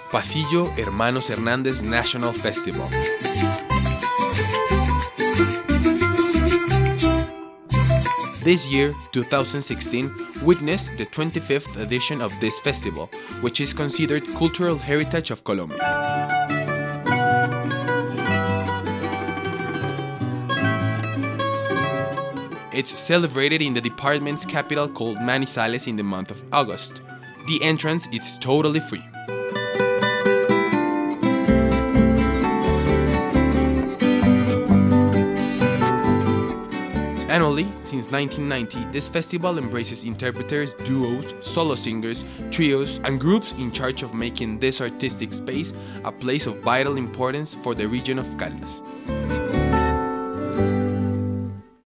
Pasillo Hermanos Hernández National Festival. This year, 2016, witnessed the 25th edition of this festival, which is considered cultural heritage of Colombia. It's celebrated in the department's capital called Manizales in the month of August. The entrance is totally free. Annually, since 1990, this festival embraces interpreters, duos, solo singers, trios, and groups in charge of making this artistic space a place of vital importance for the region of Caldas.